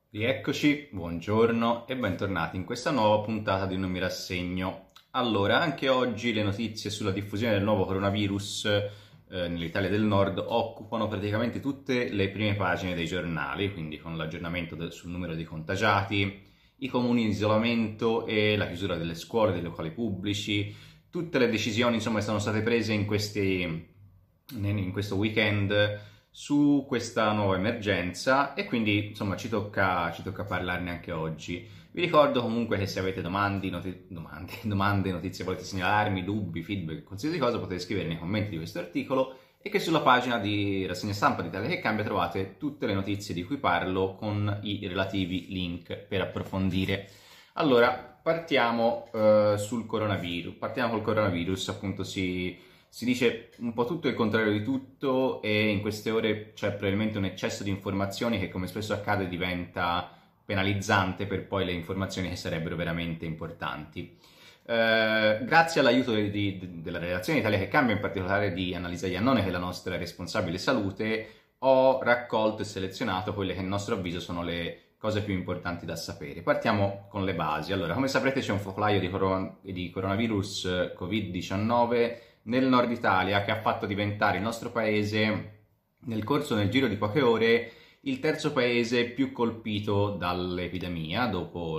Rieccoci, buongiorno e bentornati in questa nuova puntata di Non mi rassegno. Allora, anche oggi le notizie sulla diffusione del nuovo coronavirus nell'Italia del Nord occupano praticamente tutte le prime pagine dei giornali, quindi con l'aggiornamento sul numero di contagiati, i comuni in isolamento e la chiusura delle scuole, dei locali pubblici. Tutte le decisioni, insomma, sono state prese in questo weekend su questa nuova emergenza e quindi insomma ci tocca parlarne anche oggi. Vi ricordo comunque che se avete domande, notizie, volete segnalarmi, dubbi, feedback, qualsiasi cosa potete scrivere nei commenti di questo articolo e che sulla pagina di Rassegna Stampa di Italia che Cambia trovate tutte le notizie di cui parlo con i relativi link per approfondire. Allora, partiamo col coronavirus, appunto si dice un po' tutto e il contrario di tutto e in queste ore c'è probabilmente un eccesso di informazioni che, come spesso accade, diventa penalizzante per poi le informazioni che sarebbero veramente importanti. Grazie all'aiuto della redazione Italia che Cambia, in particolare di Annalisa Iannone, che è la nostra responsabile salute, ho raccolto e selezionato quelle che a nostro avviso sono le cose più importanti da sapere. Partiamo con le basi. Allora, come saprete c'è un focolaio di coronavirus Covid-19 nel nord Italia che ha fatto diventare il nostro paese, nel giro di poche ore, il terzo paese più colpito dall'epidemia, dopo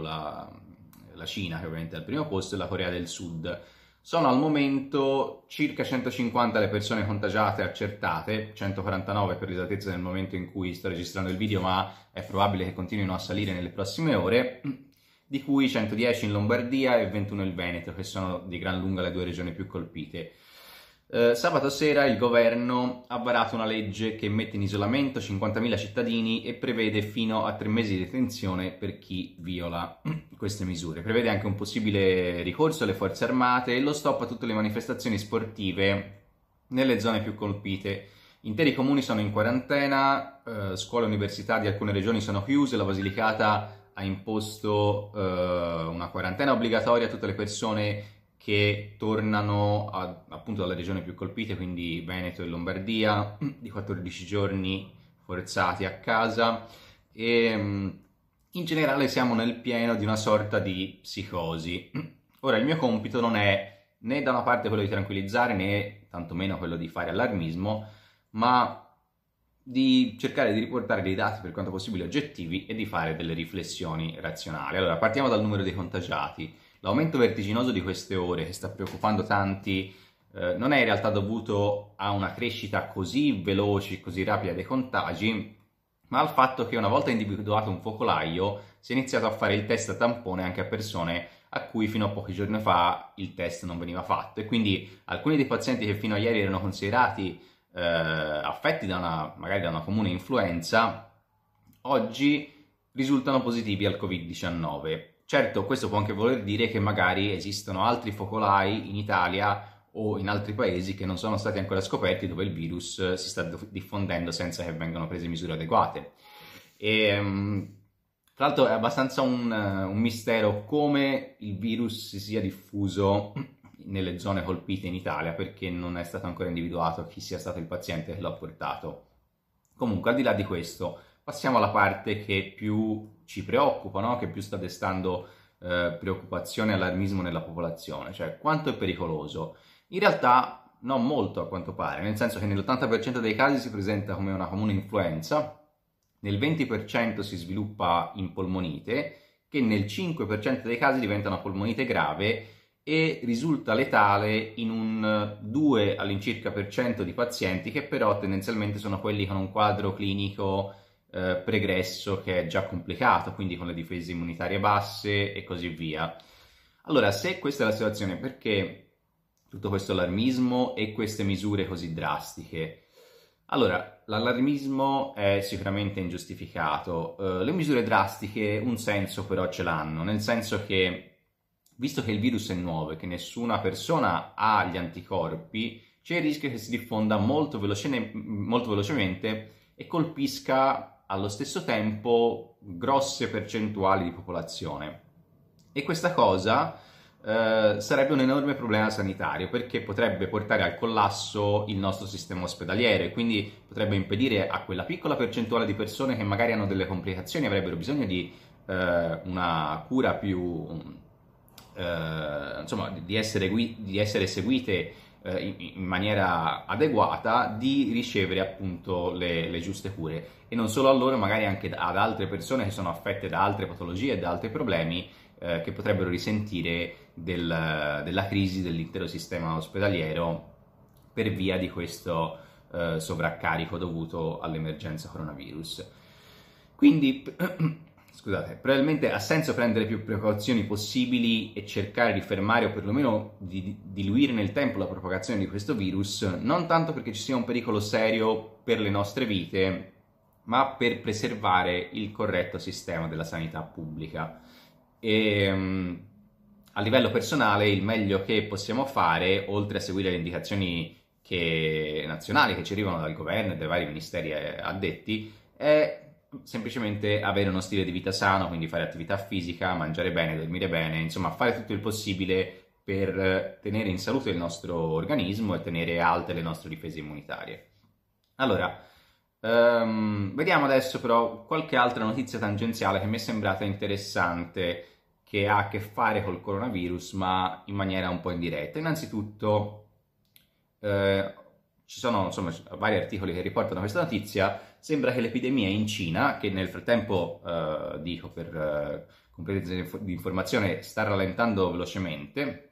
la Cina, che ovviamente è al primo posto, e la Corea del Sud. Sono al momento circa 150 le persone contagiate accertate, 149 per l'esattezza nel momento in cui sto registrando il video, ma è probabile che continuino a salire nelle prossime ore, di cui 110 in Lombardia e 21 in Veneto, che sono di gran lunga le due regioni più colpite. Sabato sera il governo ha varato una legge che mette in isolamento 50.000 cittadini e prevede fino a 3 mesi di detenzione per chi viola queste misure. Prevede anche un possibile ricorso alle forze armate e lo stop a tutte le manifestazioni sportive nelle zone più colpite. Interi comuni sono in quarantena, scuole e università di alcune regioni sono chiuse, la Basilicata ha imposto una quarantena obbligatoria a tutte le persone che tornano appunto dalle regioni più colpite, quindi Veneto e Lombardia, di 14 giorni forzati a casa e in generale siamo nel pieno di una sorta di psicosi. Ora, il mio compito non è né da una parte quello di tranquillizzare né tantomeno quello di fare allarmismo, ma di cercare di riportare dei dati per quanto possibile oggettivi e di fare delle riflessioni razionali. Allora, partiamo dal numero dei contagiati. L'aumento vertiginoso di queste ore, che sta preoccupando tanti, non è in realtà dovuto a una crescita così veloce, così rapida dei contagi, ma al fatto che una volta individuato un focolaio si è iniziato a fare il test a tampone anche a persone a cui fino a pochi giorni fa il test non veniva fatto e quindi alcuni dei pazienti che fino a ieri erano considerati affetti magari da una comune influenza, oggi risultano positivi al Covid-19. Certo, questo può anche voler dire che magari esistono altri focolai in Italia o in altri paesi che non sono stati ancora scoperti, dove il virus si sta diffondendo senza che vengano prese misure adeguate. Tra l'altro è abbastanza un mistero come il virus si sia diffuso nelle zone colpite in Italia, perché non è stato ancora individuato chi sia stato il paziente che l'ha portato. Comunque, al di là di questo, passiamo alla parte che più ci preoccupa, no? Che più sta destando preoccupazione e allarmismo nella popolazione, cioè quanto è pericoloso. In realtà non molto a quanto pare, nel senso che nell'80% dei casi si presenta come una comune influenza, nel 20% si sviluppa in polmonite, che nel 5% dei casi diventa una polmonite grave e risulta letale in un 2 all'incirca per cento di pazienti che però tendenzialmente sono quelli con un quadro clinico pregresso che è già complicato, quindi con le difese immunitarie basse e così via. Allora, se questa è la situazione, perché tutto questo allarmismo e queste misure così drastiche? Allora, l'allarmismo è sicuramente ingiustificato, le misure drastiche un senso però ce l'hanno, nel senso che visto che il virus è nuovo e che nessuna persona ha gli anticorpi, c'è il rischio che si diffonda molto velocemente e colpisca allo stesso tempo grosse percentuali di popolazione. E questa cosa sarebbe un enorme problema sanitario, perché potrebbe portare al collasso il nostro sistema ospedaliero e quindi potrebbe impedire a quella piccola percentuale di persone che magari hanno delle complicazioni, avrebbero bisogno di una cura più, insomma, di essere seguite in maniera adeguata, di ricevere appunto le giuste cure, e non solo a loro, magari anche ad altre persone che sono affette da altre patologie e da altri problemi che potrebbero risentire della crisi dell'intero sistema ospedaliero per via di questo sovraccarico dovuto all'emergenza coronavirus. Quindi, scusate, probabilmente ha senso prendere più precauzioni possibili e cercare di fermare o perlomeno di diluire nel tempo la propagazione di questo virus, non tanto perché ci sia un pericolo serio per le nostre vite, ma per preservare il corretto sistema della sanità pubblica. E a livello personale il meglio che possiamo fare, oltre a seguire le indicazioni nazionali che ci arrivano dal governo e dai vari ministeri addetti, è semplicemente avere uno stile di vita sano, quindi fare attività fisica, mangiare bene, dormire bene, insomma fare tutto il possibile per tenere in salute il nostro organismo e tenere alte le nostre difese immunitarie. Allora, vediamo adesso però qualche altra notizia tangenziale che mi è sembrata interessante, che ha a che fare col coronavirus ma in maniera un po' indiretta. Innanzitutto ci sono insomma vari articoli che riportano questa notizia. Sembra che l'epidemia in Cina, che nel frattempo, dico per completezza di informazione, sta rallentando velocemente,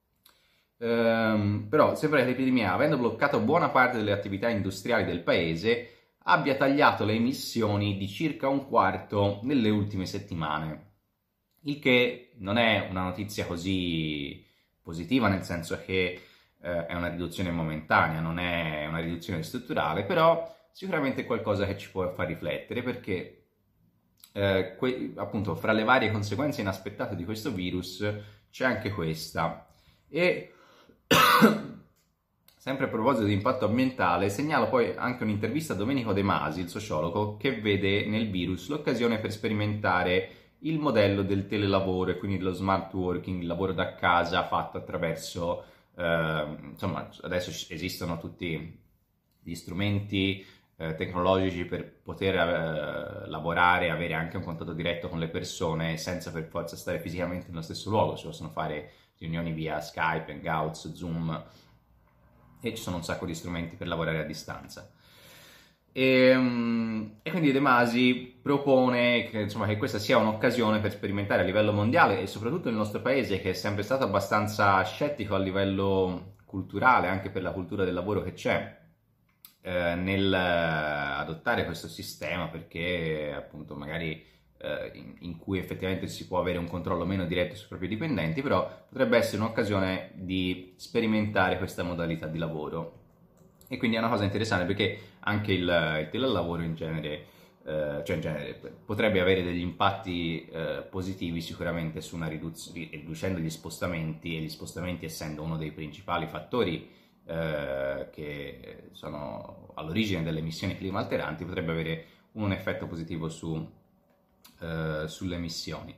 però sembra che l'epidemia, avendo bloccato buona parte delle attività industriali del paese, abbia tagliato le emissioni di circa un quarto nelle ultime settimane, il che non è una notizia così positiva, nel senso che è una riduzione momentanea, non è una riduzione strutturale, però sicuramente è qualcosa che ci può far riflettere, perché appunto fra le varie conseguenze inaspettate di questo virus c'è anche questa. E sempre a proposito di impatto ambientale, segnalo poi anche un'intervista a Domenico De Masi, il sociologo, che vede nel virus l'occasione per sperimentare il modello del telelavoro e quindi dello smart working, il lavoro da casa fatto attraverso, insomma, adesso esistono tutti gli strumenti tecnologici per poter lavorare, avere anche un contatto diretto con le persone senza per forza stare fisicamente nello stesso luogo. Si possono fare riunioni via Skype, Hangouts, Zoom, e ci sono un sacco di strumenti per lavorare a distanza. E quindi De Masi propone che, insomma, che questa sia un'occasione per sperimentare a livello mondiale, e soprattutto nel nostro paese, che è sempre stato abbastanza scettico a livello culturale, anche per la cultura del lavoro che c'è, nel adottare questo sistema, perché appunto magari in cui effettivamente si può avere un controllo meno diretto sui propri dipendenti, però potrebbe essere un'occasione di sperimentare questa modalità di lavoro. E quindi è una cosa interessante, perché anche il telelavoro in genere, potrebbe avere degli impatti positivi sicuramente su una riducendo gli spostamenti, e gli spostamenti essendo uno dei principali fattori che sono all'origine delle emissioni climalteranti, potrebbe avere un effetto positivo sulle emissioni.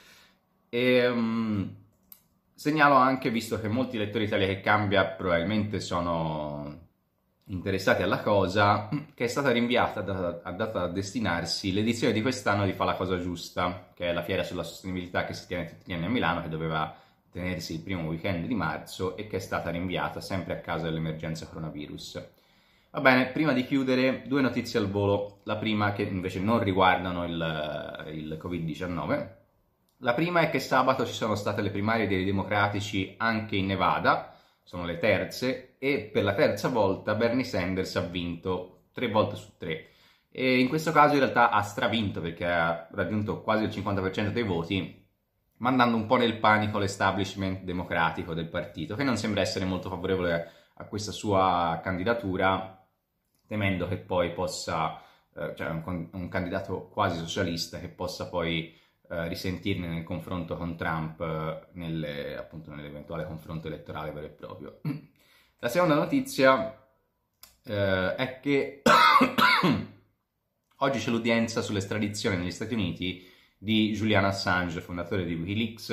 Segnalo anche, visto che molti lettori Italia che cambia probabilmente sono interessati alla cosa, che è stata rinviata a data da destinarsi l'edizione di quest'anno di Fa la cosa giusta, che è la fiera sulla sostenibilità che si tiene tutti gli anni a Milano, che doveva tenersi il primo weekend di marzo e che è stata rinviata sempre a causa dell'emergenza coronavirus. Va bene, prima di chiudere, due notizie al volo. La prima, che invece non riguardano il Covid-19. La prima è che sabato ci sono state le primarie dei democratici anche in Nevada, sono le terze, e per la terza volta Bernie Sanders ha vinto 3 volte su 3. E in questo caso in realtà ha stravinto, perché ha raggiunto quasi il 50% dei voti, mandando un po' nel panico l'establishment democratico del partito, che non sembra essere molto favorevole a questa sua candidatura, temendo che poi possa, cioè un candidato quasi socialista, che possa poi risentirne nel confronto con Trump, appunto nell'eventuale confronto elettorale vero e proprio. La seconda notizia è che oggi c'è l'udienza sull'estradizione negli Stati Uniti di Julian Assange, fondatore di Wikileaks,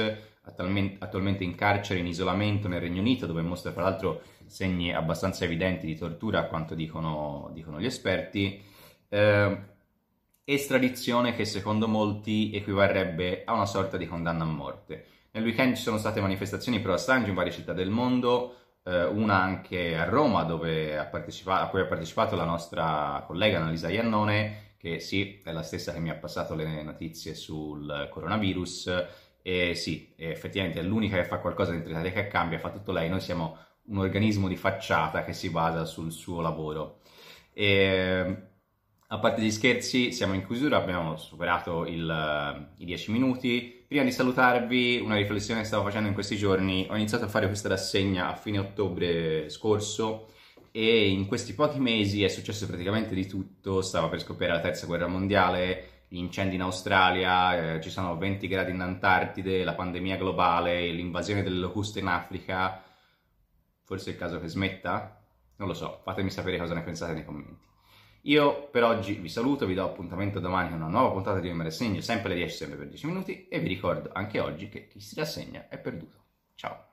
attualmente in carcere, in isolamento nel Regno Unito, dove mostra tra l'altro segni abbastanza evidenti di tortura, a quanto dicono gli esperti. Estradizione che secondo molti equivarrebbe a una sorta di condanna a morte. Nel weekend ci sono state manifestazioni pro Assange in varie città del mondo, una anche a Roma, a cui ha partecipato la nostra collega Annalisa Iannone, che sì, è la stessa che mi ha passato le notizie sul coronavirus, e sì, effettivamente è l'unica che fa qualcosa dentro l'Italia che cambia, fa tutto lei. Noi siamo un organismo di facciata che si basa sul suo lavoro. E, a parte gli scherzi, siamo in chiusura, abbiamo superato i 10 minuti. Prima di salutarvi, una riflessione che stavo facendo in questi giorni: ho iniziato a fare questa rassegna a fine ottobre scorso e in questi pochi mesi è successo praticamente di tutto. Stava per scoppiare la terza guerra mondiale, gli incendi in Australia, ci sono 20 gradi in Antartide, la pandemia globale, l'invasione delle locuste in Africa. Forse è il caso che smetta? Non lo so, fatemi sapere cosa ne pensate nei commenti. Io per oggi vi saluto, vi do appuntamento domani con una nuova puntata di Me Rassegno, sempre alle 10, sempre per 10 minuti, e vi ricordo anche oggi che chi si rassegna è perduto. Ciao!